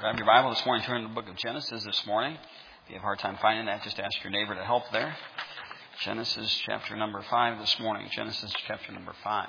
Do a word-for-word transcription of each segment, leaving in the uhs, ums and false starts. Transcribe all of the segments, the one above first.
Grab your Bible this morning, turn to the book of Genesis this morning. If you have a hard time finding that, just ask your neighbor to help there. Genesis chapter number five this morning. Genesis chapter number five.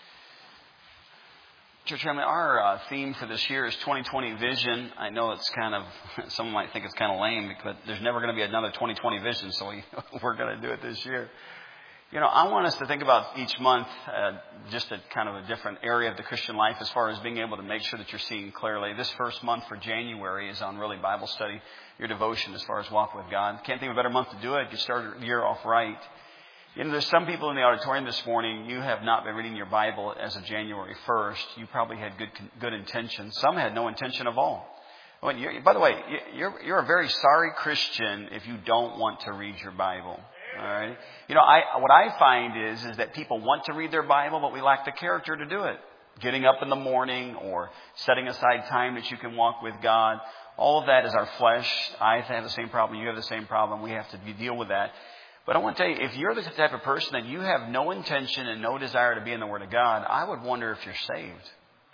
Church family, our uh, theme for this year is twenty twenty vision. I know it's kind of, some might think it's kind of lame, but there's never going to be another twenty twenty vision, so we, we're going to do it this year. You know, I want us to think about each month uh, just a kind of a different area of the Christian life as far as being able to make sure that you're seeing clearly. This first month for January is on really Bible study, your devotion as far as walk with God. Can't think of a better month to do it. You start the year off right. You know, there's some people in the auditorium this morning, you have not been reading your Bible as of January first. You probably had good good intentions. Some had no intention of all. By the way, you're, you're a very sorry Christian if you don't want to read your Bible. All right. You know, I, what I find is, is that people want to read their Bible, but we lack the character to do it. Getting up in the morning or setting aside time that you can walk with God. All of that is our flesh. I have the same problem. You have the same problem. We have to deal with that. But I want to tell you, if you're the type of person that you have no intention and no desire to be in the Word of God, I would wonder if you're saved.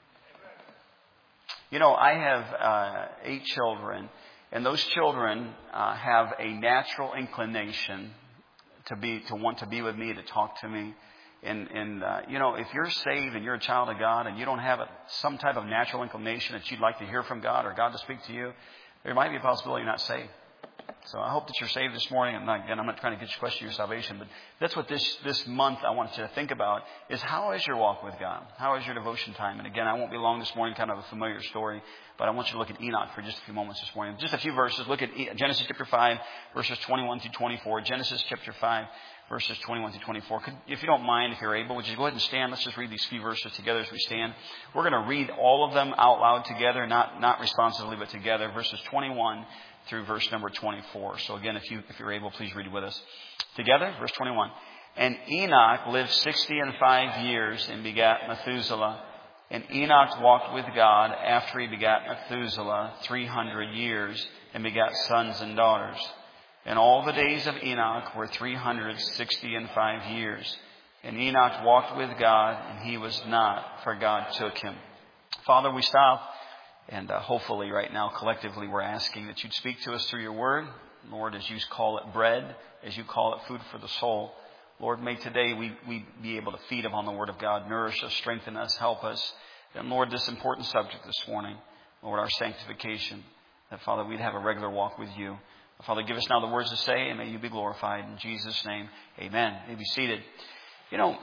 You know, I have uh, eight children, and those children uh, have a natural inclination to be, to want to be with me, to talk to me. And, and uh, you know, if you're saved and you're a child of God and you don't have a, some type of natural inclination that you'd like to hear from God or God to speak to you, there might be a possibility you're not saved. So I hope that you're saved this morning. I'm not, again, I'm not trying to get you to question your salvation, but that's what this, this month I want you to think about is how is your walk with God? How is your devotion time? And again, I won't be long this morning, kind of a familiar story, but I want you to look at Enoch for just a few moments this morning. Just a few verses. Look at Genesis chapter five, verses twenty-one through twenty-four. Genesis chapter five, verses twenty-one through twenty-four. Could, if you don't mind, if you're able, would you go ahead and stand? Let's just read these few verses together as we stand. We're going to read all of them out loud together, not, not responsively, but together. Verses twenty-one through verse number twenty-four. So again, if you, if you're able, please read with us. Together, verse twenty-one. And Enoch lived sixty and five years and begat Methuselah. And Enoch walked with God after he begat Methuselah three hundred years and begat sons and daughters. And all the days of Enoch were three hundred sixty and five years. And Enoch walked with God, and he was not, for God took him. Father, we stop. And uh, hopefully right now, collectively, we're asking that you'd speak to us through your word. Lord, as you call it bread, as you call it food for the soul. Lord, may today we, we be able to feed upon the word of God, nourish us, strengthen us, help us. And Lord, this important subject this morning, Lord, our sanctification, that Father, we'd have a regular walk with you. Father, give us now the words to say, and may you be glorified. In Jesus' name, amen. You may be seated. You know,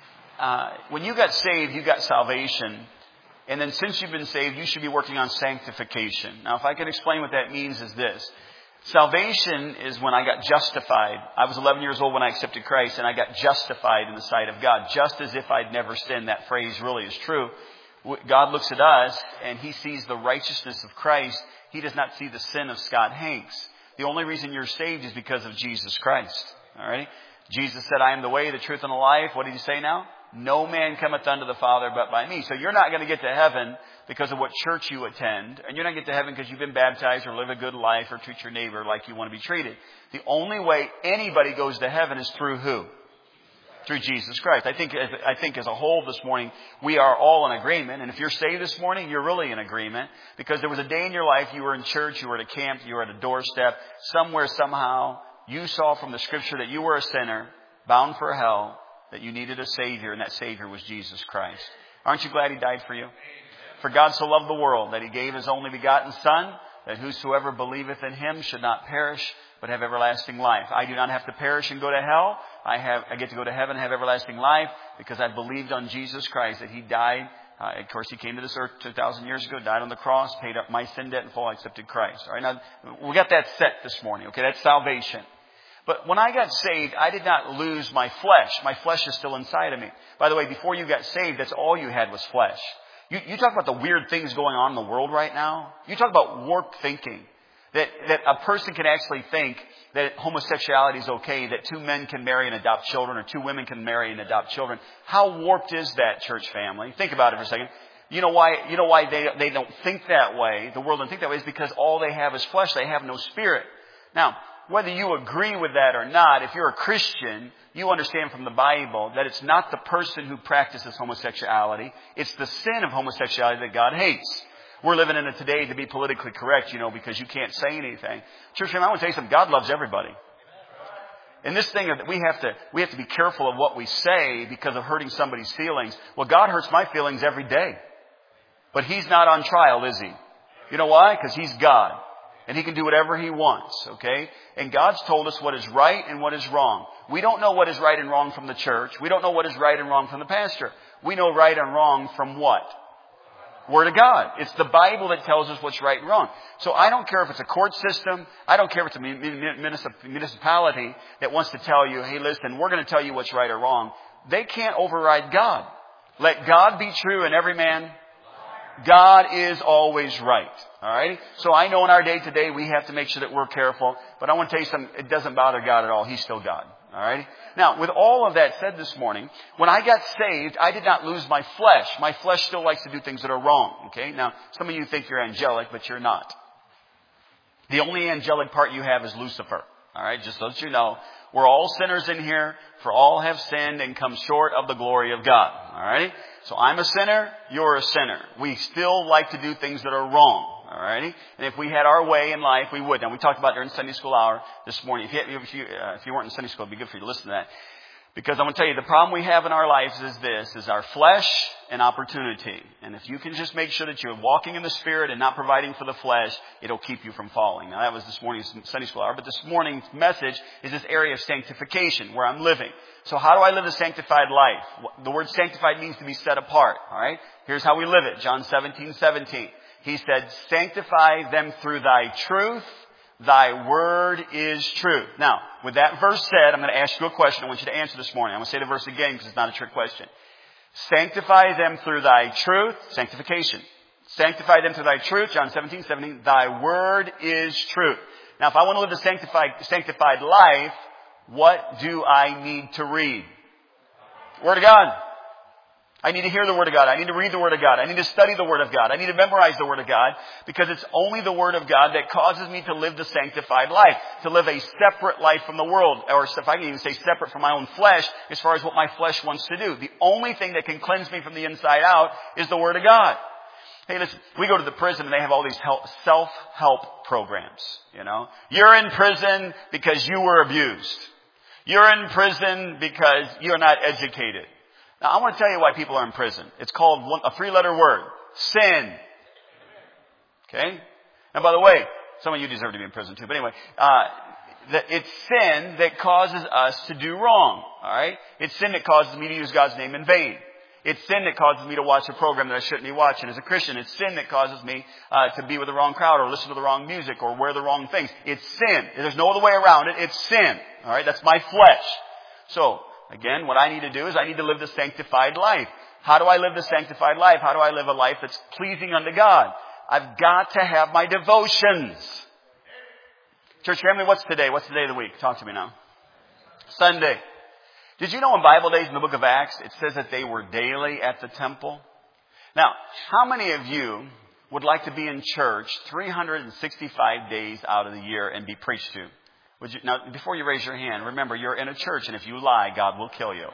uh, when you got saved, you got salvation. And then since you've been saved, you should be working on sanctification. Now, if I can explain what that means is this. Salvation is when I got justified. I was eleven years old when I accepted Christ, and I got justified in the sight of God, just as if I'd never sinned. That phrase really is true. God looks at us, and He sees the righteousness of Christ. He does not see the sin of Scott Hanks. The only reason you're saved is because of Jesus Christ. All right? Jesus said, I am the way, the truth, and the life. What did He say now? No man cometh unto the Father but by me. So you're not going to get to heaven because of what church you attend. And you're not going to get to heaven because you've been baptized or live a good life or treat your neighbor like you want to be treated. The only way anybody goes to heaven is through who? Through Jesus Christ. I think, I think as a whole this morning, we are all in agreement. And if you're saved this morning, you're really in agreement. Because there was a day in your life you were in church, you were at a camp, you were at a doorstep. Somewhere, somehow, you saw from the Scripture that you were a sinner, bound for hell, that you needed a Savior, and that Savior was Jesus Christ. Aren't you glad He died for you? For God so loved the world that He gave His only begotten Son, that whosoever believeth in Him should not perish, but have everlasting life. I do not have to perish and go to hell. I have, I get to go to heaven and have everlasting life because I believed on Jesus Christ, that He died. Uh, of course, He came to this earth two thousand years ago, died on the cross, paid up my sin debt in full, I accepted Christ. All right, now we got that set this morning. Okay, that's salvation. But when I got saved, I did not lose my flesh. My flesh is still inside of me. By the way, before you got saved, that's all you had was flesh. You, you talk about the weird things going on in the world right now. You talk about warped thinking. That, that a person can actually think that homosexuality is okay, that two men can marry and adopt children, or two women can marry and adopt children. How warped is that, church family? Think about it for a second. You know why, you know why they, they don't think that way, the world doesn't think that way, is because all they have is flesh. They have no spirit. Now, whether you agree with that or not, if you're a Christian, you understand from the Bible that it's not the person who practices homosexuality. It's the sin of homosexuality that God hates. We're living in it today to be politically correct, you know, because you can't say anything. Church family, I want to tell you something. God loves everybody. And this thing that we have to, we have to be careful of what we say because of hurting somebody's feelings. Well, God hurts my feelings every day. But He's not on trial, is He? You know why? Because He's God. And He can do whatever He wants, okay? And God's told us what is right and what is wrong. We don't know what is right and wrong from the church. We don't know what is right and wrong from the pastor. We know right and wrong from what? Word of God. It's the Bible that tells us what's right and wrong. So I don't care if it's a court system. I don't care if it's a municipality that wants to tell you, hey, listen, we're going to tell you what's right or wrong. They can't override God. Let God be true and every man. God is always right. All right. So I know in our day to day we have to make sure that we're careful. But I want to tell you something. It doesn't bother God at all. He's still God. All right. Now, with all of that said this morning, when I got saved, I did not lose my flesh. My flesh still likes to do things that are wrong. Okay. Now, some of you think you're angelic, but you're not. The only angelic part you have is Lucifer. All right. Just so that you know, we're all sinners in here. For all have sinned and come short of the glory of God. All right. So I'm a sinner. You're a sinner. We still like to do things that are wrong. All righty? And if we had our way in life, we would. Now, we talked about during Sunday school hour this morning. If you, if you, uh, if you weren't in Sunday school, it'd be good for you to listen to that. Because I want to tell you, the problem we have in our lives is this, is our flesh and opportunity. And if you can just make sure that you're walking in the Spirit and not providing for the flesh, it'll keep you from falling. Now, that was this morning's Sunday school hour. But this morning's message is this area of sanctification, where I'm living. So how do I live a sanctified life? The word sanctified means to be set apart. All right? Here's how we live it. John seventeen seventeen. He said, sanctify them through thy truth. Thy word is truth. Now, with that verse said, I'm going to ask you a question. I want you to answer this morning. I'm going to say the verse again because it's not a trick question. Sanctify them through thy truth. Sanctification. Sanctify them through thy truth. John seventeen seventeen. Thy word is truth. Now, if I want to live a sanctified, sanctified life, what do I need to read? Word of God. I need to hear the Word of God. I need to read the Word of God. I need to study the Word of God. I need to memorize the Word of God because it's only the Word of God that causes me to live the sanctified life, to live a separate life from the world, or if I can even say separate from my own flesh as far as what my flesh wants to do. The only thing that can cleanse me from the inside out is the Word of God. Hey, listen, we go to the prison and they have all these self-help programs, you know. You're in prison because you were abused. You're in prison because you're not educated. Now, I want to tell you why people are in prison. It's called one, a three-letter word. Sin. Okay? And by the way, some of you deserve to be in prison too. But anyway, uh, the, it's sin that causes us to do wrong. All right? It's sin that causes me to use God's name in vain. It's sin that causes me to watch a program that I shouldn't be watching as a Christian. It's sin that causes me uh, to be with the wrong crowd or listen to the wrong music or wear the wrong things. It's sin. There's no other way around it. It's sin. All right? That's my flesh. So, again, what I need to do is I need to live the sanctified life. How do I live the sanctified life? How do I live a life that's pleasing unto God? I've got to have my devotions. Church family, what's today? What's the day of the week? Talk to me now. Sunday. Did you know in Bible days in the book of Acts, it says that they were daily at the temple? Now, how many of you would like to be in church three hundred sixty-five days out of the year and be preached to? Would you, now, before you raise your hand, remember, you're in a church, and if you lie, God will kill you.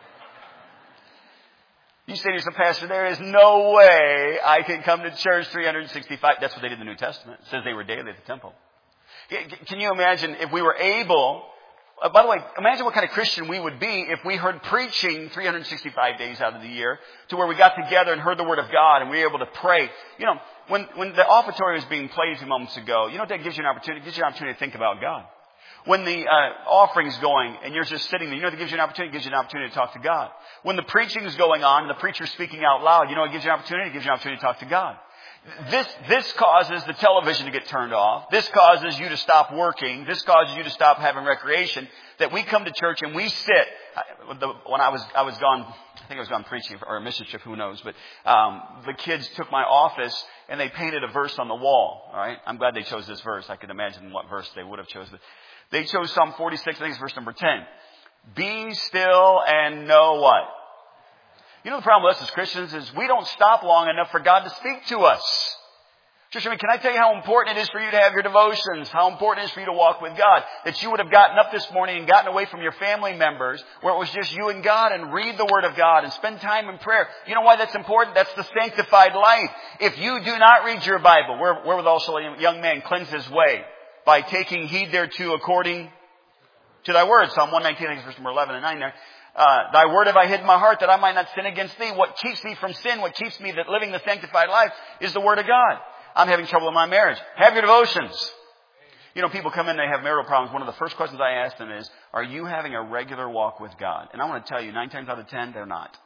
You say to yourself, Pastor, there is no way I can come to church three hundred sixty-five. That's what they did in the New Testament. It says they were daily at the temple. Can you imagine if we were able... Uh, by the way, imagine what kind of Christian we would be if we heard preaching three hundred sixty-five days out of the year to where we got together and heard the Word of God and we were able to pray. You know, when, when the offertory was being played a few moments ago, you know what that gives you an opportunity? It gives you an opportunity to think about God. When the uh, offering's going and you're just sitting there, you know what it gives you an opportunity? It gives you an opportunity to talk to God. When the preaching's going on and the preacher's speaking out loud, you know what it gives you an opportunity? It gives you an opportunity to talk to God. This, this causes the television to get turned off. This causes you to stop working. This causes you to stop having recreation. That we come to church and we sit. When I was, I was gone, I think I was gone preaching or a mission trip, who knows. But, um, the kids took my office and they painted a verse on the wall. All right. I'm glad they chose this verse. I could imagine what verse they would have chosen. They chose Psalm forty-six, I think it's verse number ten. Be still and know what? You know the problem with us as Christians is we don't stop long enough for God to speak to us. Church, I mean, can I tell you how important it is for you to have your devotions? How important it is for you to walk with God? That you would have gotten up this morning and gotten away from your family members where it was just you and God and read the Word of God and spend time in prayer. You know why that's important? That's the sanctified life. If you do not read your Bible, where, wherewithal shall a young man cleanse his way? By taking heed thereto according to thy word. Psalm one nineteen, I think it's verse number eleven and nine there. Uh, thy word have I hid in my heart that I might not sin against thee. What keeps me from sin, what keeps me that living the sanctified life is the Word of God. I'm having trouble in my marriage. Have your devotions. You know, people come in, they have marital problems. One of the first questions I ask them is, are you having a regular walk with God? And I want to tell you, nine times out of ten, they're not.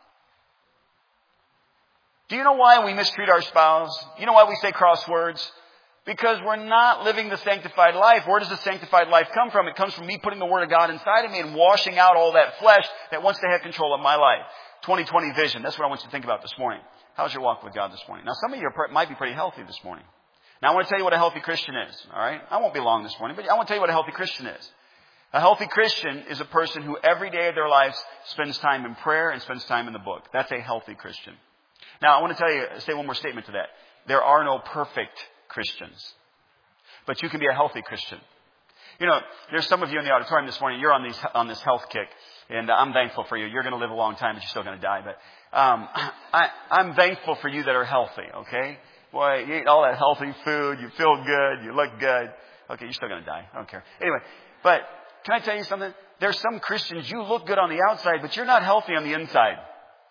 Do you know why we mistreat our spouse? You know why we say crosswords? Because we're not living the sanctified life. Where does the sanctified life come from? It comes from me putting the Word of God inside of me and washing out all that flesh that wants to have control of my life. twenty twenty vision. That's what I want you to think about this morning. How's your walk with God this morning? Now, some of you are, might be pretty healthy this morning. Now, I want to tell you what a healthy Christian is. All right? I won't be long this morning, but I want to tell you what a healthy Christian is. A healthy Christian is a person who every day of their lives spends time in prayer and spends time in the book. That's a healthy Christian. Now, I want to tell you, say one more statement to that. There are no perfect Christians. But you can be a healthy Christian. You know, there's some of you in the auditorium this morning, you're on these on this health kick. And I'm thankful for you. You're going to live a long time, but you're still going to die. But um, I, I'm thankful for you that are healthy, okay? Boy, you eat all that healthy food. You feel good. You look good. Okay, you're still going to die. I don't care. Anyway, but can I tell you something? There's some Christians, you look good on the outside, but you're not healthy on the inside.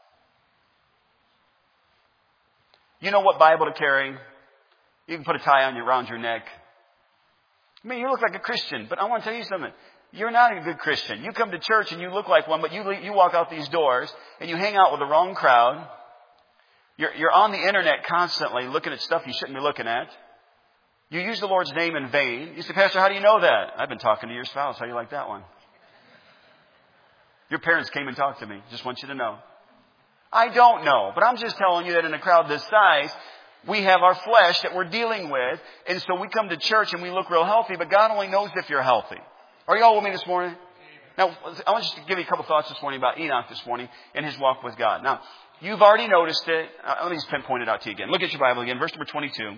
You know what Bible to carry. You can put a tie on you around your neck. I mean, you look like a Christian, but I want to tell you something. You're not a good Christian. You come to church and you look like one, but you you walk out these doors and you hang out with the wrong crowd. You're, you're on the internet constantly looking at stuff you shouldn't be looking at. You use the Lord's name in vain. You say, Pastor, how do you know that? I've been talking to your spouse. How do you like that one? Your parents came and talked to me. Just want you to know. I don't know, but I'm just telling you that in a crowd this size, we have our flesh that we're dealing with. And so we come to church and we look real healthy, but God only knows if you're healthy. Are you all with me this morning? Now, I want to give you a couple thoughts this morning about Enoch this morning and his walk with God. Now, you've already noticed it. Uh, let me just pinpoint it out to you again. Look at your Bible again, verse number twenty-two.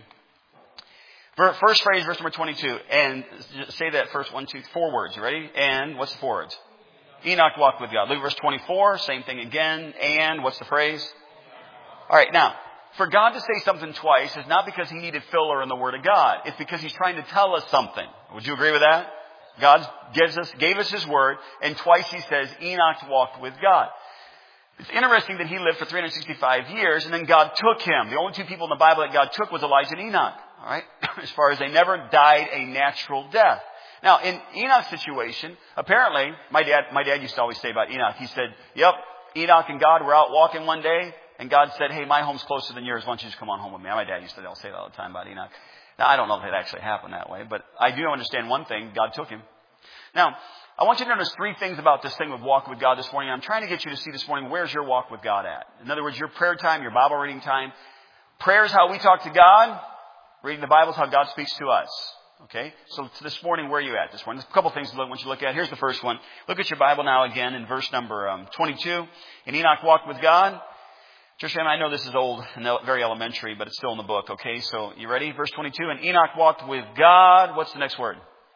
First phrase, verse number twenty-two. And say that first one, two, four words. You ready? And what's the four words? Enoch walked with God. Look at verse twenty-four. Same thing again. And what's the phrase? All right, now, for God to say something twice is not because he needed filler in the Word of God. It's because he's trying to tell us something. Would you agree with that? God gives us, gave us his word, and twice he says Enoch walked with God. It's interesting that he lived for three hundred sixty-five years, and then God took him. The only two people in the Bible that God took was Elijah and Enoch. All right, as far as they never died a natural death. Now, in Enoch's situation, apparently, my dad, my dad used to always say about Enoch. He said, "Yep, Enoch and God were out walking one day, and God said, 'Hey, my home's closer than yours. Why don't you just come on home with me?'" My dad used to say that all the time about Enoch. Now, I don't know if it actually happened that way, but I do understand one thing. God took him. Now, I want you to notice three things about this thing with walking with God this morning. I'm trying to get you to see this morning, where's your walk with God at? In other words, your prayer time, your Bible reading time. Prayer is how we talk to God. Reading the Bible is how God speaks to us. Okay? So this morning, where are you at this morning? There's a couple things I want you to look at. Here's the first one. Look at your Bible now again in verse number um, twenty-two. And Enoch walked with God. Church family, I know this is old and very elementary, but it's still in the book. Okay, so you ready? Verse twenty-two. And Enoch walked with God. What's the next word?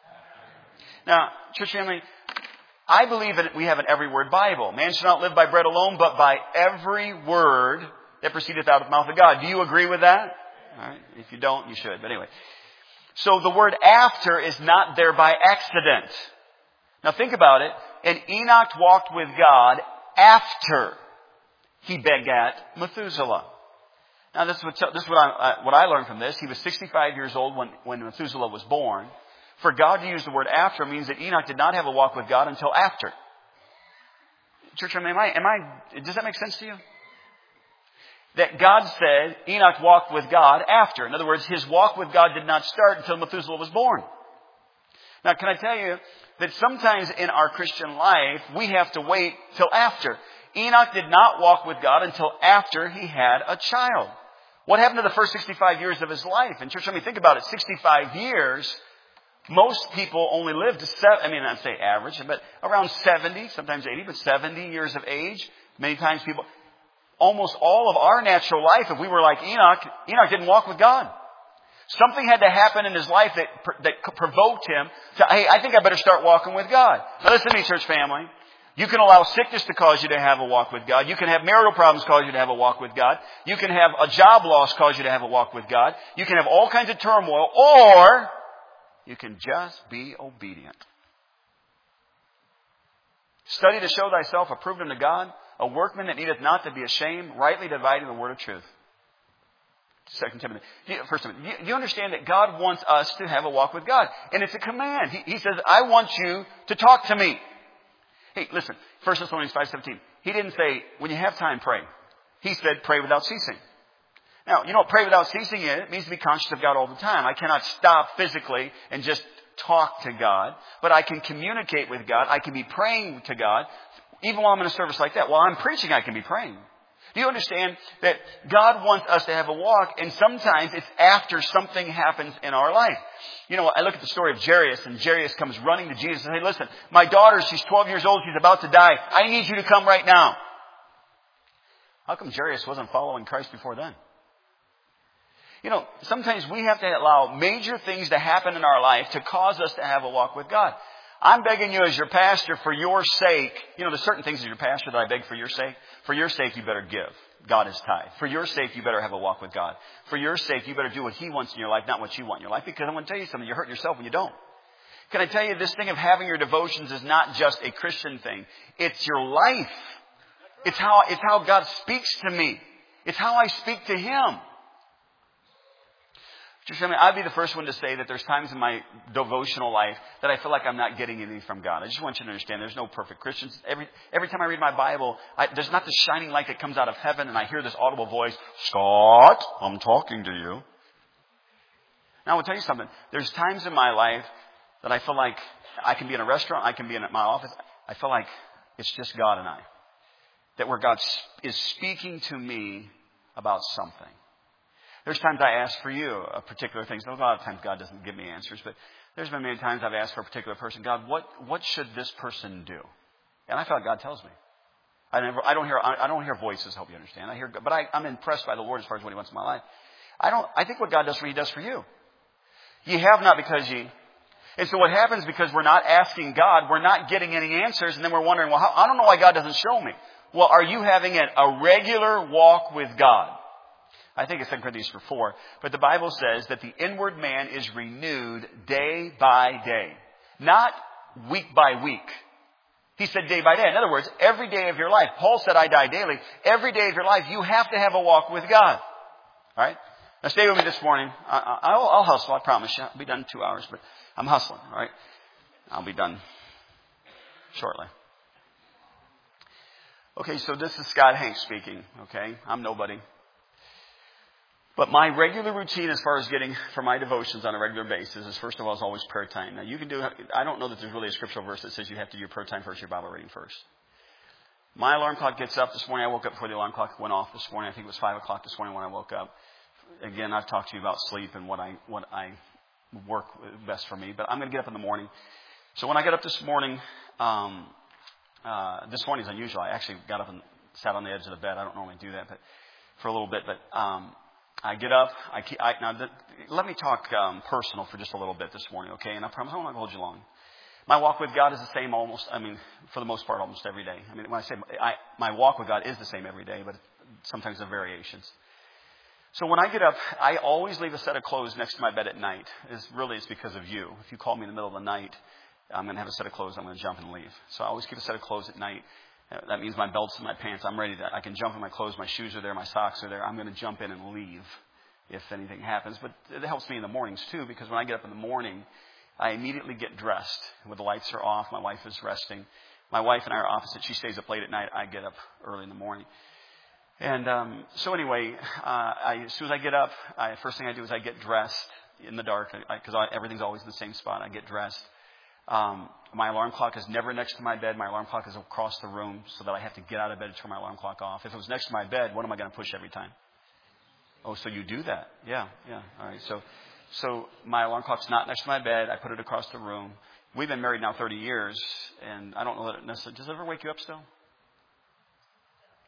Now, church family, I believe that we have an every word Bible. Man shall not live by bread alone, but by every word that proceedeth out of the mouth of God. Do you agree with that? All right. If you don't, you should. But anyway. So the word after is not there by accident. Now think about it. And Enoch walked with God after he begat Methuselah. Now this is what, this is what, I, what I learned from this. He was sixty-five years old when, when Methuselah was born. For God to use the word after means that Enoch did not have a walk with God until after. Church, am I, am I, does that make sense to you? That God said Enoch walked with God after. In other words, his walk with God did not start until Methuselah was born. Now, can I tell you that sometimes in our Christian life, we have to wait till after. Enoch did not walk with God until after he had a child. What happened to the first sixty-five years of his life? And church, let me think about it. sixty-five years, most people only live to seven, I mean, I'd say average, but around seventy, sometimes eighty, but seventy years of age. Many times people, almost all of our natural life, if we were like Enoch, Enoch didn't walk with God. Something had to happen in his life that, that provoked him to, hey, I think I better start walking with God. Now listen to me, church family. You can allow sickness to cause you to have a walk with God. You can have marital problems cause you to have a walk with God. You can have a job loss cause you to have a walk with God. You can have all kinds of turmoil, or you can just be obedient. Study to show thyself approved unto God, a workman that needeth not to be ashamed, rightly dividing the word of truth. Second Timothy. First Timothy. You, you understand that God wants us to have a walk with God. And it's a command. He, he says, I want you to talk to me. Hey, listen. First Thessalonians five seventeen. He didn't say, when you have time, pray. He said, pray without ceasing. Now, you know what pray without ceasing is? It means to be conscious of God all the time. I cannot stop physically and just talk to God. But I can communicate with God. I can be praying to God. Even while I'm in a service like that. While I'm preaching, I can be praying. Do you understand that God wants us to have a walk, and sometimes it's after something happens in our life? You know, I look at the story of Jairus, and Jairus comes running to Jesus and says, hey, listen, my daughter, she's twelve years old, she's about to die. I need you to come right now. How come Jairus wasn't following Christ before then? You know, sometimes we have to allow major things to happen in our life to cause us to have a walk with God. I'm begging you as your pastor for your sake. You know, there's certain things as your pastor that I beg for your sake. For your sake, you better give. God is tithe. For your sake, you better have a walk with God. For your sake, you better do what He wants in your life, not what you want in your life. Because I'm going to tell you something. You hurt yourself when you don't. Can I tell you, this thing of having your devotions is not just a Christian thing. It's your life. It's how, it's how God speaks to me. It's how I speak to Him. I mean, I'd be the first one to say that there's times in my devotional life that I feel like I'm not getting anything from God. I just want you to understand there's no perfect Christians. Every every time I read my Bible, I, there's not this shining light that comes out of heaven and I hear this audible voice, Scott, I'm talking to you. Now, I will tell you something. There's times in my life that I feel like I can be in a restaurant, I can be in my office. I feel like it's just God and I. That where God is speaking to me about something. There's times I ask for you a particular thing. So a lot of times God doesn't give me answers, but there's been many times I've asked for a particular person. God, what what should this person do? And I feel like God tells me. I never, I don't hear, I don't hear voices. Hope you understand. I hear, but I, I'm impressed by the Lord as far as what He wants in my life. I don't. I think what God does for me, He does for you. Ye have not because ye. And so what happens because we're not asking God, we're not getting any answers, and then we're wondering, well, how, I don't know why God doesn't show me. Well, are you having a, a regular walk with God? I think it's Second Corinthians four. But the Bible says that the inward man is renewed day by day. Not week by week. He said day by day. In other words, every day of your life. Paul said, I die daily. Every day of your life, you have to have a walk with God. All right? Now stay with me this morning. I, I, I'll, I'll hustle, I promise you. I'll be done in two hours, but I'm hustling. All right? I'll be done shortly. Okay, so this is Scott Hanks speaking. Okay? I'm nobody. But my regular routine as far as getting for my devotions on a regular basis is, first of all, is always prayer time. Now, you can do, I don't know that there's really a scriptural verse that says you have to do your prayer time first, your Bible reading first. My alarm clock gets up this morning. I woke up before the alarm clock went off this morning. I think it was five o'clock this morning when I woke up. Again, I've talked to you about sleep and what I, what I work best for me, but I'm going to get up in the morning. So when I got up this morning, um, uh, this morning is unusual. I actually got up and sat on the edge of the bed. I don't normally do that, but for a little bit, but, um, I get up. I, keep, I now the, let me talk um, personal for just a little bit this morning, okay? And I promise I won't hold you long. My walk with God is the same almost. I mean, for the most part, almost every day. I mean, when I say I, my walk with God is the same every day, but sometimes there are variations. So when I get up, I always leave a set of clothes next to my bed at night. It's really it's because of you. If you call me in the middle of the night, I'm going to have a set of clothes. I'm going to jump and leave. So I always keep a set of clothes at night. That means my belts and my pants. I'm ready to, I can jump in my clothes. My shoes are there. My socks are there. I'm going to jump in and leave if anything happens. But it helps me in the mornings too, because when I get up in the morning, I immediately get dressed. When the lights are off, my wife is resting. My wife and I are opposite. She stays up late at night. I get up early in the morning. And um, so anyway, uh, I, as soon as I get up, I, first thing I do is I get dressed in the dark, because everything's always in the same spot. I get dressed. Um, my alarm clock is never next to my bed. My alarm clock is across the room so that I have to get out of bed to turn my alarm clock off. If it was next to my bed, what am I going to push every time? Oh, so you do that? Yeah, yeah. All right. So, so my alarm clock's not next to my bed. I put it across the room. We've been married now thirty years, and I don't know that it necessarily. Does it ever wake you up still?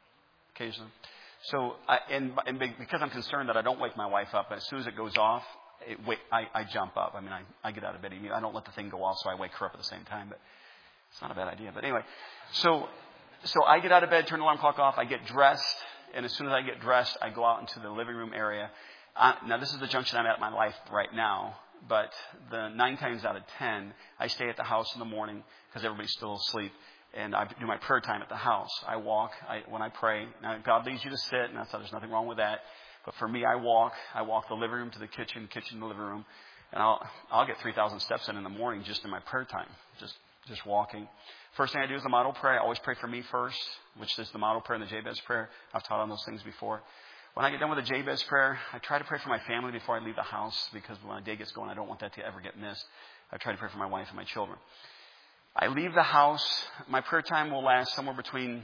Occasionally. So, I, and, and because I'm concerned that I don't wake my wife up, as soon as it goes off, it, wait, I, I jump up. I mean, I, I get out of bed. I don't let the thing go off, so I wake her up at the same time. But it's not a bad idea. But anyway, so so I get out of bed, turn the alarm clock off. I get dressed, and as soon as I get dressed, I go out into the living room area. Uh, now, this is the junction I'm at in my life right now. But the nine times out of ten, I stay at the house in the morning because everybody's still asleep. And I do my prayer time at the house. I walk I, when I pray. Now, God leads you to sit, and that's, there's nothing wrong with that. But for me, I walk. I walk the living room to the kitchen, kitchen to the living room. And I'll I'll get three thousand steps in in the morning just in my prayer time, just just walking. First thing I do is the model prayer. I always pray for me first, which is the model prayer and the Jabez prayer. I've taught on those things before. When I get done with the Jabez prayer, I try to pray for my family before I leave the house because when the day gets going, I don't want that to ever get missed. I try to pray for my wife and my children. I leave the house. My prayer time will last somewhere between,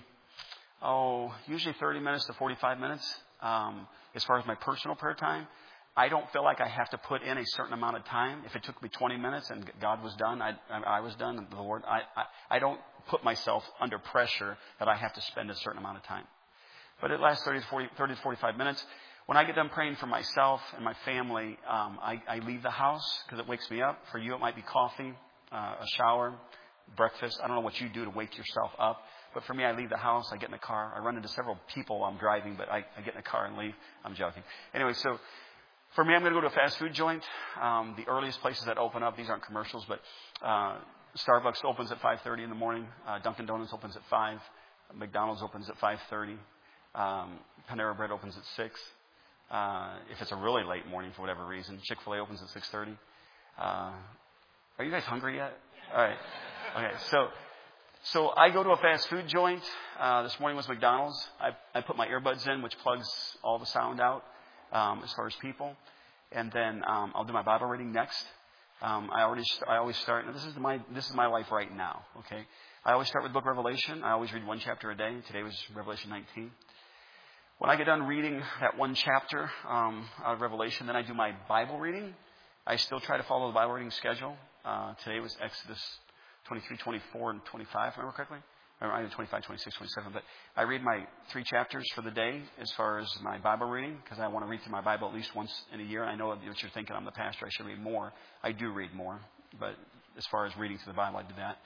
oh, usually thirty minutes to forty-five minutes. Um, as far as my personal prayer time, I don't feel like I have to put in a certain amount of time. If it took me twenty minutes and God was done, I, I was done, and the Lord, I, I, I don't put myself under pressure that I have to spend a certain amount of time. But it lasts thirty to, forty, thirty to forty-five minutes. When I get done praying for myself and my family, um, I, I leave the house because it wakes me up. For you, it might be coffee, uh, a shower, breakfast. I don't know what you do to wake yourself up. But for me, I leave the house. I get in the car. I run into several people while I'm driving, but I, I get in the car and leave. I'm joking. Anyway, so for me, I'm going to go to a fast food joint. Um, the earliest places that open up, these aren't commercials, but uh, Starbucks opens at five thirty in the morning. Uh, Dunkin' Donuts opens at five. McDonald's opens at five thirty. Um, Panera Bread opens at six. Uh, if it's a really late morning for whatever reason, Chick-fil-A opens at six thirty. Uh, are you guys hungry yet? All right. Okay, so so I go to a fast food joint. Uh, this morning was McDonald's. I, I put my earbuds in, which plugs all the sound out um, as far as people. And then um, I'll do my Bible reading next. Um, I already st- I always start. Now this is my this is my life right now. Okay, I always start with the Book of Revelation. I always read one chapter a day. Today was Revelation nineteen. When I get done reading that one chapter um, of Revelation, then I do my Bible reading. I still try to follow the Bible reading schedule. Uh, today was Exodus twenty-three, twenty-four, and twenty-five, if I remember correctly. I did twenty-five, twenty-six, twenty-seven. But I read my three chapters for the day as far as my Bible reading, because I want to read through my Bible at least once in a year. I know what you're thinking. I'm the pastor. I should read more. I do read more. But as far as reading through the Bible, I do that.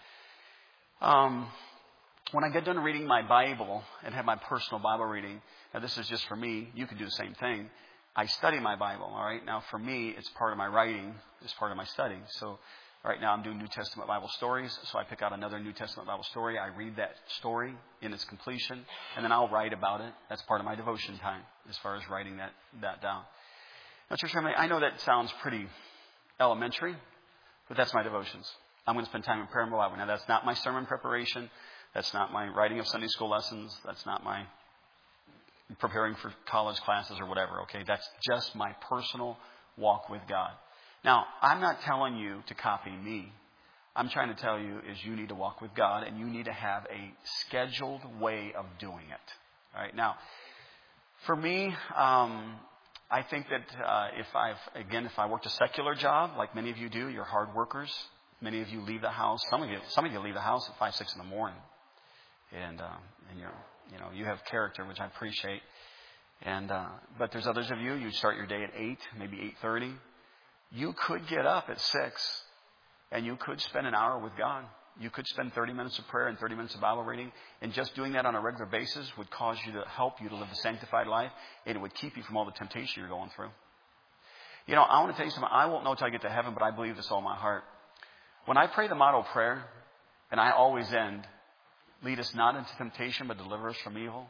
Um, when I get done reading my Bible and have my personal Bible reading, now this is just for me. You can do the same thing. I study my Bible, all right? Now, for me, it's part of my writing. It's part of my study. So right now I'm doing New Testament Bible stories. So I pick out another New Testament Bible story. I read that story in its completion, and then I'll write about it. That's part of my devotion time as far as writing that, that down. Now, church family, I know that sounds pretty elementary, but that's my devotions. I'm going to spend time in prayer and Bible. Now, that's not my sermon preparation. That's not my writing of Sunday school lessons. That's not my preparing for college classes or whatever, okay? That's just my personal walk with God. Now, I'm not telling you to copy me. I'm trying to tell you is you need to walk with God, and you need to have a scheduled way of doing it. All right? Now, for me, um, I think that uh, if I've, again, if I worked a secular job, like many of you do, you're hard workers. Many of you leave the house. Some of you, some of you leave the house at five, six in the morning. And, um, and you're, you know, you have character, which I appreciate. And, uh, but there's others of you, you start your day at eight, maybe eight thirty. You could get up at six and you could spend an hour with God. You could spend thirty minutes of prayer and thirty minutes of Bible reading. And just doing that on a regular basis would cause you to help you to live a sanctified life. And it would keep you from all the temptation you're going through. You know, I want to tell you something. I won't know till I get to heaven, but I believe this all in my heart. When I pray the model prayer, and I always end, lead us not into temptation, but deliver us from evil.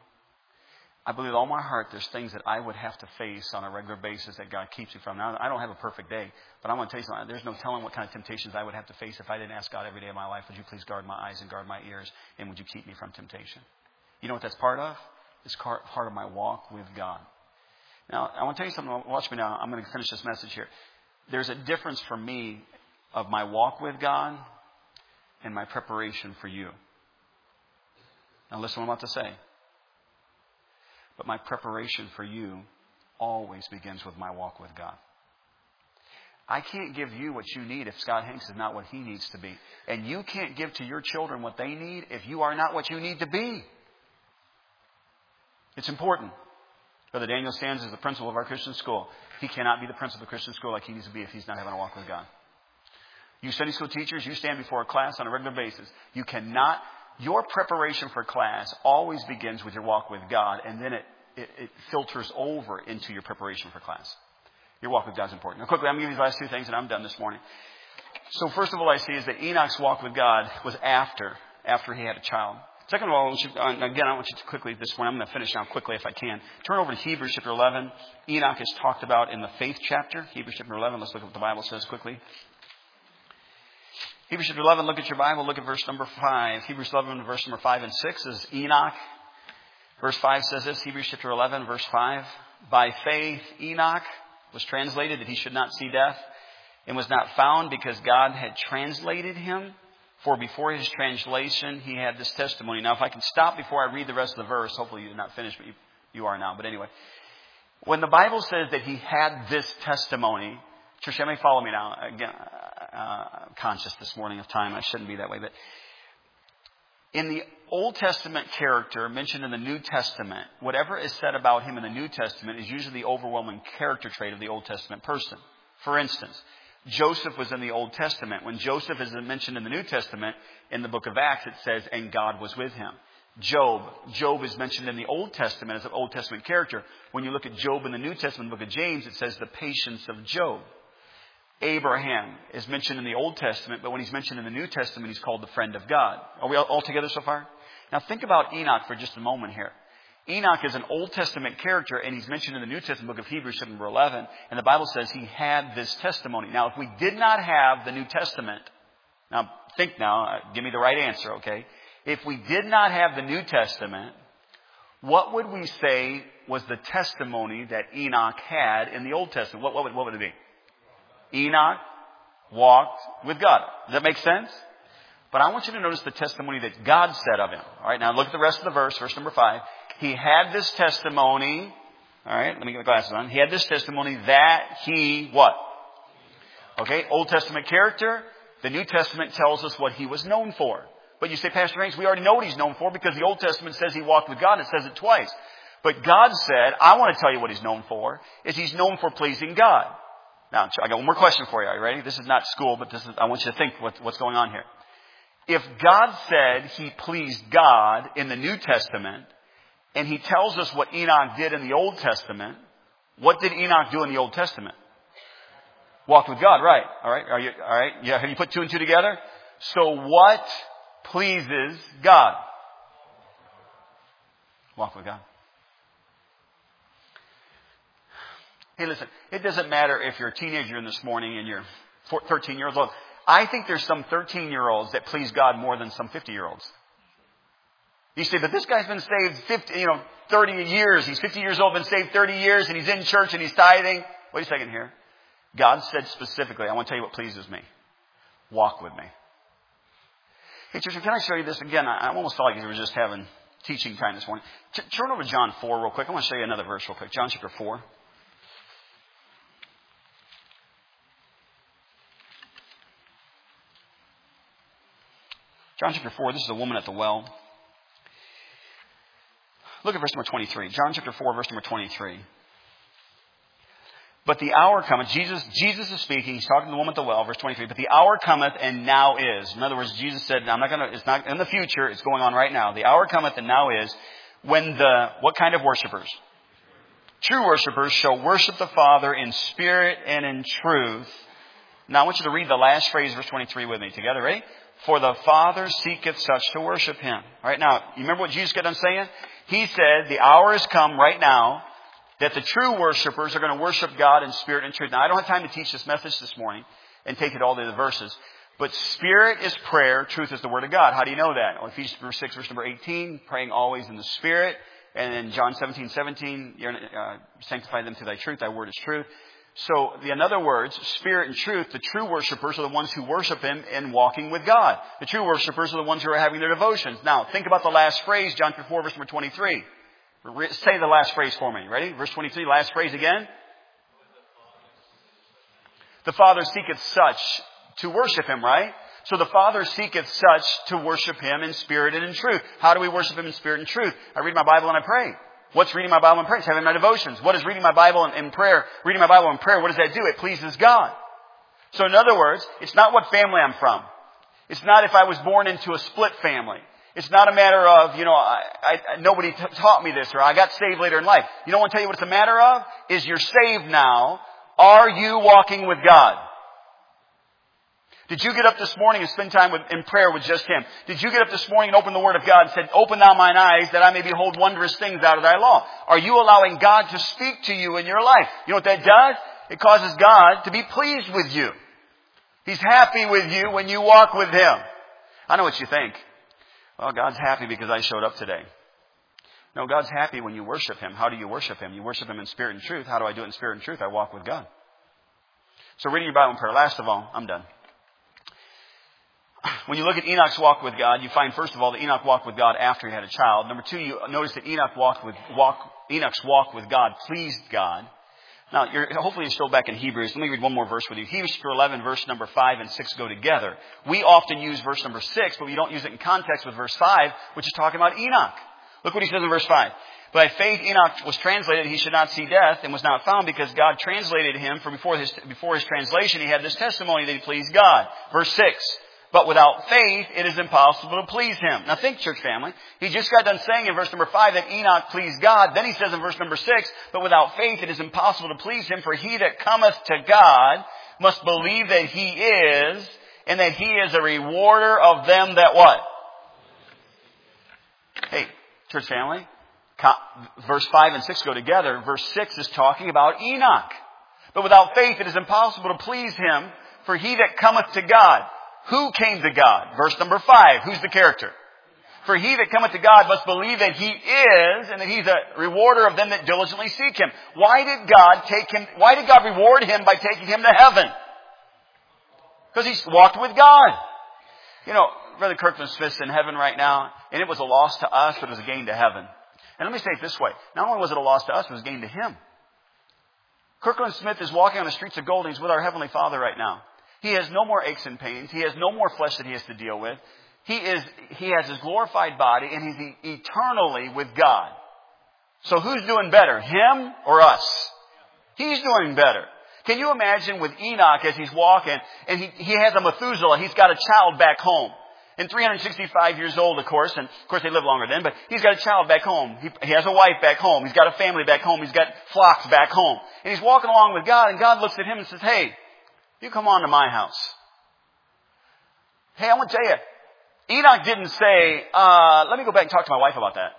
I believe with all my heart there's things that I would have to face on a regular basis that God keeps you from. Now, I don't have a perfect day, but I want to tell you something. There's no telling what kind of temptations I would have to face if I didn't ask God every day of my life, would you please guard my eyes and guard my ears, and would you keep me from temptation? You know what that's part of? It's part of my walk with God. Now, I want to tell you something. Watch me now. I'm going to finish this message here. There's a difference for me of my walk with God and my preparation for you. Now listen to what I'm about to say. But my preparation for you always begins with my walk with God. I can't give you what you need if Scott Hanks is not what he needs to be. And you can't give to your children what they need if you are not what you need to be. It's important. Brother Daniel stands as the principal of our Christian school. He cannot be the principal of the Christian school like he needs to be if he's not having a walk with God. You Sunday school teachers, you stand before a class on a regular basis. You cannot, your preparation for class always begins with your walk with God, and then it, it, it filters over into your preparation for class. Your walk with God is important. Now quickly, I'm going to give you these last two things and I'm done this morning. So first of all I see is that Enoch's walk with God was after, after he had a child. Second of all, I want you, again, I want you to quickly, this one, I'm going to finish now quickly if I can. Turn over to Hebrews chapter eleven. Enoch is talked about in the faith chapter. Hebrews chapter eleven, let's look at what the Bible says quickly. Hebrews chapter eleven, look at your Bible, look at verse number five. Hebrews eleven, verse number five and six is Enoch. Verse five says this, Hebrews chapter eleven, verse five. By faith, Enoch was translated that he should not see death, and was not found because God had translated him. For before his translation, he had this testimony. Now, if I can stop before I read the rest of the verse, hopefully you're not finished, but you, you are now. But anyway, when the Bible says that he had this testimony, church, you may follow me now. Again, uh, I'm conscious this morning of time. I shouldn't be that way. But in the Old Testament character mentioned in the New Testament, whatever is said about him in the New Testament is usually the overwhelming character trait of the Old Testament person. For instance, Joseph was in the Old Testament. When Joseph is mentioned in the New Testament, in the book of Acts, it says, and God was with him. Job. Job is mentioned in the Old Testament as an Old Testament character. When you look at Job in the New Testament, the book of James, it says the patience of Job. Abraham is mentioned in the Old Testament, but when he's mentioned in the New Testament, he's called the friend of God. Are we all, all together so far? Now think about Enoch for just a moment here. Enoch is an Old Testament character, and he's mentioned in the New Testament book of Hebrews, chapter number eleven. And the Bible says he had this testimony. Now, if we did not have the New Testament, now think now, give me the right answer, okay? If we did not have the New Testament, what would we say was the testimony that Enoch had in the Old Testament? What, what, would, what would it be? Enoch walked with God. Does that make sense? But I want you to notice the testimony that God said of him. All right, now look at the rest of the verse, verse number five. He had this testimony. All right, let me get my glasses on. He had this testimony that he what? Okay, Old Testament character. The New Testament tells us what he was known for. But you say, Pastor Hanks, we already know what he's known for because the Old Testament says he walked with God. It says it twice. But God said, I want to tell you what he's known for, is he's known for pleasing God. Now, I got one more question for you. Are you ready? This is not school, but this is, I want you to think what, what's going on here. If God said he pleased God in the New Testament, and he tells us what Enoch did in the Old Testament, what did Enoch do in the Old Testament? Walked with God, right? All right, are you all right? Yeah, have you put two and two together? So what pleases God? Walk with God. Hey, listen, it doesn't matter if you're a teenager in this morning and you're thirteen years old. I think there's some thirteen-year-olds that please God more than some fifty-year-olds. You say, but this guy's been saved fifty, you know, thirty years. He's fifty years old, been saved thirty years, and he's in church and he's tithing. Wait a second here. God said specifically, I want to tell you what pleases me. Walk with me. Hey, church, can I show you this again? I, I almost felt like we were just having teaching time this morning. T- turn over to John four real quick. I want to show you another verse real quick. John chapter four. John chapter four, this is a woman at the well. Look at verse number twenty-three. John chapter four, verse number twenty-three. But the hour cometh, Jesus, Jesus is speaking, he's talking to the woman at the well, verse twenty-three, but the hour cometh and now is. In other words, Jesus said, I'm not gonna, it's not in the future, it's going on right now. The hour cometh and now is when the, what kind of worshipers? True worshipers shall worship the Father in spirit and in truth. Now I want you to read the last phrase, verse twenty-three with me together, ready? For the Father seeketh such to worship him. All right, now, you remember what Jesus got done saying? He said, the hour has come right now that the true worshipers are going to worship God in spirit and truth. Now, I don't have time to teach this message this morning and take it all to the verses. But spirit is prayer. Truth is the word of God. How do you know that? Well, Ephesians six, verse number eighteen, praying always in the spirit. And then John seventeen, seventeen, you're, uh, sanctify them through thy truth. Thy word is truth. So, in other words, spirit and truth, the true worshipers are the ones who worship him in walking with God. The true worshipers are the ones who are having their devotions. Now, think about the last phrase, John four, verse number twenty-three. Say the last phrase for me. Ready? Verse twenty-three, last phrase again. The Father seeketh such to worship him, right? So the Father seeketh such to worship him in spirit and in truth. How do we worship him in spirit and truth? I read my Bible and I pray. What's reading my Bible and prayer? It's having my devotions. What is reading my Bible and, and prayer? Reading my Bible and prayer, what does that do? It pleases God. So in other words, it's not what family I'm from. It's not if I was born into a split family. It's not a matter of, you know, I, I, nobody t- taught me this or I got saved later in life. You know what I want to tell you what it's a matter of? Is you're saved now. Are you walking with God? Did you get up this morning and spend time with, in prayer with just Him? Did you get up this morning and open the Word of God and said, open thou mine eyes that I may behold wondrous things out of thy law? Are you allowing God to speak to you in your life? You know what that does? It causes God to be pleased with you. He's happy with you when you walk with Him. I know what you think. Well, God's happy because I showed up today. No, God's happy when you worship Him. How do you worship Him? You worship Him in spirit and truth. How do I do it in spirit and truth? I walk with God. So reading your Bible and prayer. Last of all, I'm done. When you look at Enoch's walk with God, you find, first of all, that Enoch walked with God after he had a child. Number two, you notice that Enoch walked with, walk, Enoch's walk with God pleased God. Now, you're, hopefully you're still back in Hebrews. Let me read one more verse with you. Hebrews eleven, verse number five and six go together. We often use verse number six, but we don't use it in context with verse five, which is talking about Enoch. Look what he says in verse five. By faith Enoch was translated, he should not see death, and was not found because God translated him. For before his, before his translation, he had this testimony that he pleased God. Verse six. But without faith, it is impossible to please Him. Now think, church family. He just got done saying in verse number five that Enoch pleased God. Then he says in verse number six, but without faith, it is impossible to please Him. For he that cometh to God must believe that He is, and that He is a rewarder of them that what? Hey, church family. Verse five and six go together. Verse six is talking about Enoch. But without faith, it is impossible to please Him. For he that cometh to God. Who came to God? Verse number five. Who's the character? For he that cometh to God must believe that He is, and that He's a rewarder of them that diligently seek Him. Why did God take him, why did God reward him by taking him to heaven? Because he walked with God. You know, Brother Kirkland Smith's in heaven right now, and it was a loss to us, but it was a gain to heaven. And let me say it this way. Not only was it a loss to us, it was a gain to him. Kirkland Smith is walking on the streets of Goldings with our Heavenly Father right now. He has no more aches and pains. He has no more flesh that he has to deal with. He is, he has his glorified body, and he's eternally with God. So who's doing better, him or us? He's doing better. Can you imagine with Enoch as he's walking, and he, he has a Methuselah, he's got a child back home. And three hundred sixty-five years old, of course, and of course they live longer then, but he's got a child back home. He, he has a wife back home. He's got a family back home. He's got flocks back home. And he's walking along with God, and God looks at him and says, hey, you come on to my house. Hey, I want to tell you, Enoch didn't say, uh, let me go back and talk to my wife about that.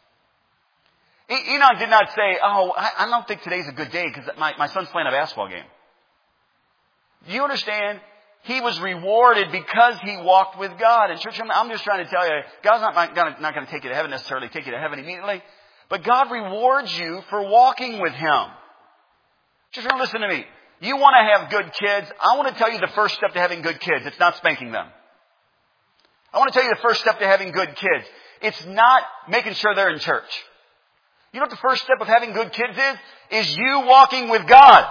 E- Enoch did not say, oh, I, I don't think today's a good day because my, my son's playing a basketball game. Do you understand? He was rewarded because he walked with God. And church, I'm just trying to tell you, God's not, not, not going to take you to heaven necessarily, take you to heaven immediately. But God rewards you for walking with Him. Just listen to me. You want to have good kids? I want to tell you the first step to having good kids. It's not spanking them. I want to tell you the first step to having good kids. It's not making sure they're in church. You know what the first step of having good kids is? Is you walking with God.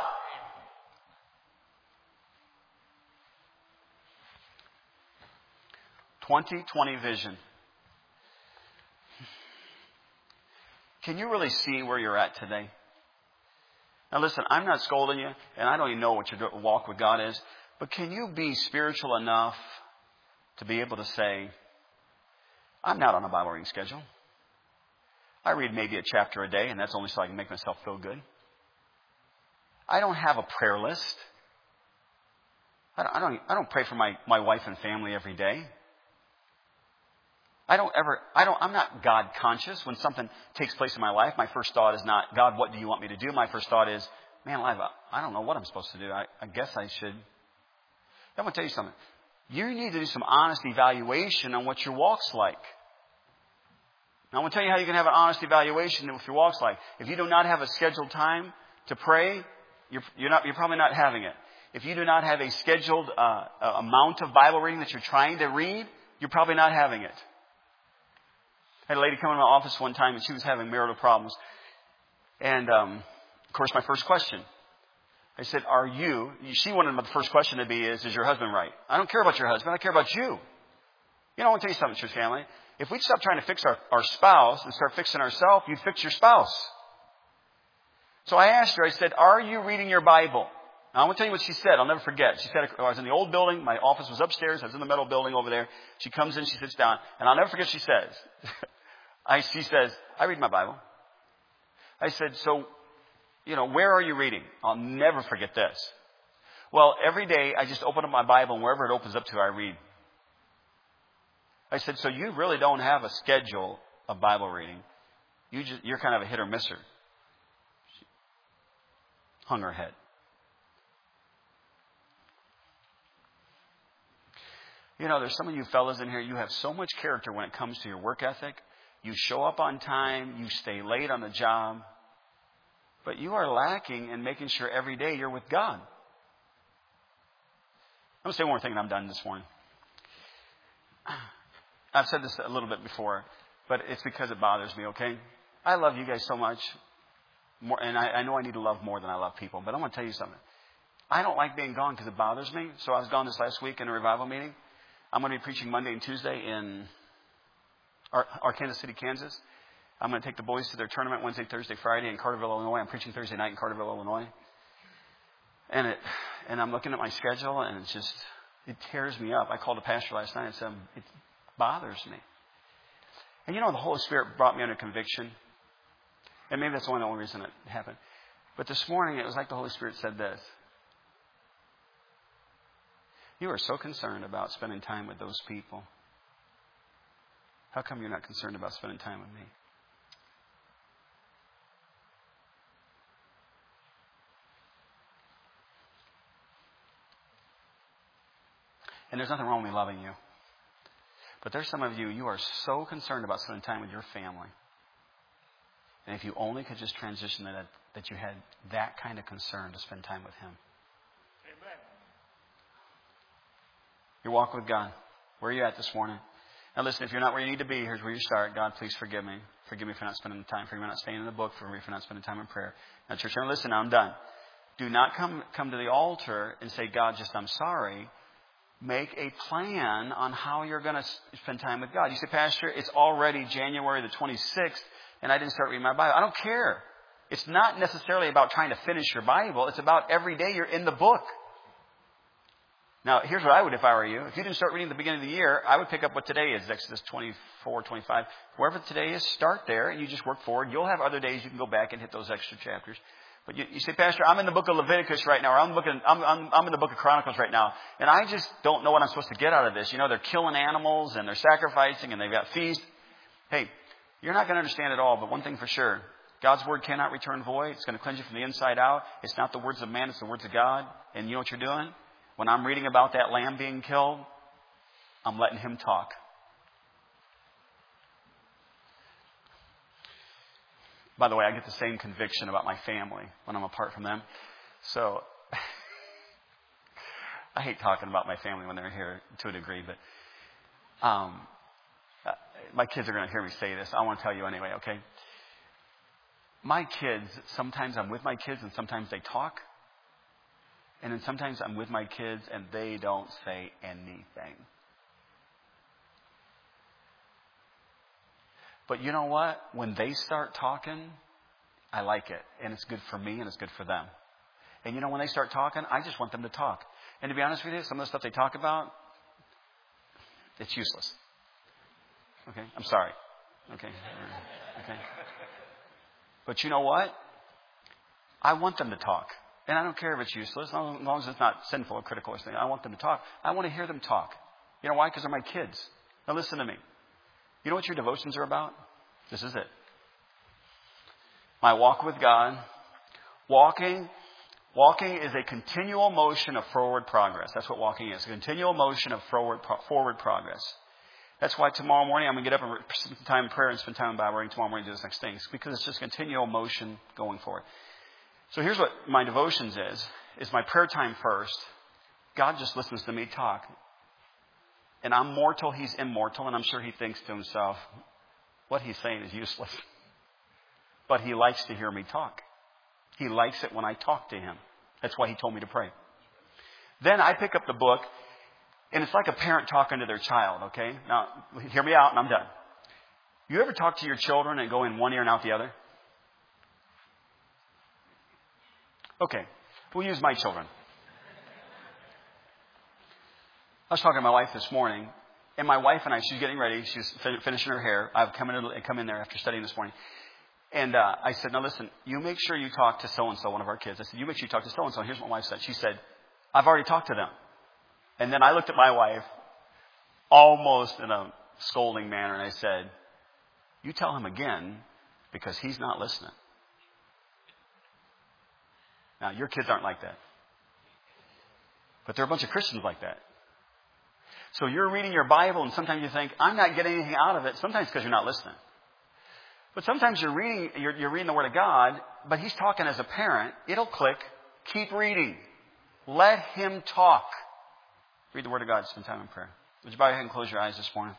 twenty twenty vision. Can you really see where you're at today? Now listen, I'm not scolding you, and I don't even know what your walk with God is, but can you be spiritual enough to be able to say, I'm not on a Bible reading schedule. I read maybe a chapter a day, and that's only so I can make myself feel good. I don't have a prayer list. I don't, I don't, I don't pray for my, my wife and family every day. I don't ever, I don't, I'm not God conscious. When something takes place in my life, my first thought is not, God, what do you want me to do? My first thought is, man, alive, I don't know what I'm supposed to do. I, I guess I should. I'm going to tell you something. You need to do some honest evaluation on what your walk's like. Now, I'm going to tell you how you can have an honest evaluation of your walk's like. If you do not have a scheduled time to pray, you're, you're not, you're probably not having it. If you do not have a scheduled uh, amount of Bible reading that you're trying to read, you're probably not having it. I had a lady come in my office one time, and she was having marital problems. And, um, of course, my first question, I said, are you, she wanted the first question to be is, is your husband right? I don't care about your husband. I care about you. You know, I want to tell you something, church family. If we'd stop trying to fix our, our spouse and start fixing ourselves, you'd fix your spouse. So I asked her, I said, are you reading your Bible? Now, I'm going to tell you what she said. I'll never forget. She said, I was in the old building. My office was upstairs. I was in the metal building over there. She comes in, she sits down, and I'll never forget what she says. I, she says, I read my Bible. I said, so, you know, where are you reading? I'll never forget this. Well, every day I just open up my Bible, and wherever it opens up to, I read. I said, so you really don't have a schedule of Bible reading. You just, you're kind of a hit or misser. She hung her head. You know, there's some of you fellas in here, you have so much character when it comes to your work ethic. You show up on time. You stay late on the job. But you are lacking in making sure every day you're with God. I'm going to say one more thing and I'm done this morning. I've said this a little bit before, but it's because it bothers me, okay? I love you guys so much. More, and I, I know I need to love more than I love people. But I'm going to tell you something. I don't like being gone because it bothers me. So I was gone this last week in a revival meeting. I'm going to be preaching Monday and Tuesday in Arkansas City, Kansas. I'm going to take the boys to their tournament Wednesday, Thursday, Friday in Carterville, Illinois. I'm preaching Thursday night in Carterville, Illinois. And it, and I'm looking at my schedule, and it's just, it tears me up. I called a pastor last night and said, it bothers me. And you know, the Holy Spirit brought me under conviction. And maybe that's the only reason it happened. But this morning, it was like the Holy Spirit said this. You are so concerned about spending time with those people. How come you're not concerned about spending time with me? And there's nothing wrong with me loving you. But there's some of you, you are so concerned about spending time with your family. And if you only could just transition that, that you had that kind of concern to spend time with Him. Amen. Your walk with God. Where are you at this morning? Now listen, if you're not where you need to be, here's where you start. God, please forgive me. Forgive me for not spending the time. Forgive me for not staying in the book. Forgive me for not spending time in prayer. Now, church, now listen, now I'm done. Do not come, come to the altar and say, God, just I'm sorry. Make a plan on how you're going to spend time with God. You say, Pastor, it's already January the twenty-sixth, and I didn't start reading my Bible. I don't care. It's not necessarily about trying to finish your Bible. It's about every day you're in the book. Now, here's what I would if I were you. If you didn't start reading at the beginning of the year, I would pick up what today is, Exodus twenty-four, twenty-five. Wherever today is, start there, and you just work forward. You'll have other days you can go back and hit those extra chapters. But you, you say, Pastor, I'm in the book of Leviticus right now, or I'm, in the book of, I'm, I'm, I'm in the book of Chronicles right now, and I just don't know what I'm supposed to get out of this. You know, they're killing animals, and they're sacrificing, and they've got feasts. Hey, you're not going to understand it all, but one thing for sure, God's word cannot return void. It's going to cleanse you from the inside out. It's not the words of man, it's the words of God. And you know what you're doing? When I'm reading about that lamb being killed, I'm letting Him talk. By the way, I get the same conviction about my family when I'm apart from them. So, I hate talking about my family when they're here to a degree, but um, uh, my kids are going to hear me say this. I want to tell you anyway, okay? My kids, sometimes I'm with my kids and sometimes they talk. And then sometimes I'm with my kids and they don't say anything. But you know what? When they start talking, I like it. And it's good for me and it's good for them. And you know, when they start talking, I just want them to talk. And to be honest with you, some of the stuff they talk about, it's useless. Okay? I'm sorry. Okay? Okay? But you know what? I want them to talk. And I don't care if it's useless, as long as it's not sinful or critical or something. I want them to talk. I want to hear them talk. You know why? Because they're my kids. Now listen to me. You know what your devotions are about? This is it. My walk with God. Walking, walking is a continual motion of forward progress. That's what walking is. A continual motion of forward, forward progress. That's why tomorrow morning I'm going to get up and spend time in prayer and spend time in Bible reading tomorrow morning to do this next thing. It's because it's just continual motion going forward. So here's what my devotions is, is my prayer time first. God just listens to me talk. And I'm mortal, He's immortal, and I'm sure He thinks to Himself, what He's saying is useless. But He likes to hear me talk. He likes it when I talk to Him. That's why He told me to pray. Then I pick up the book, and it's like a parent talking to their child, okay? Now, hear me out, and I'm done. You ever talk to your children and go in one ear and out the other? Okay, we'll use my children. I was talking to my wife this morning, and my wife and I, she's getting ready. She's fin- finishing her hair. I've come in, come in there after studying this morning. And uh, I said, now listen, you make sure you talk to so-and-so, one of our kids. I said, you make sure you talk to so-and-so. And here's what my wife said. She said, I've already talked to them. And then I looked at my wife almost in a scolding manner, and I said, you tell him again because he's not listening. Now, your kids aren't like that. But there are a bunch of Christians like that. So you're reading your Bible, and sometimes you think, I'm not getting anything out of it. Sometimes because you're not listening. But sometimes you're reading, you're, you're reading the Word of God, but He's talking as a parent. It'll click. Keep reading. Let Him talk. Read the Word of God. Spend time in prayer. Would you bow your head and close your eyes this morning?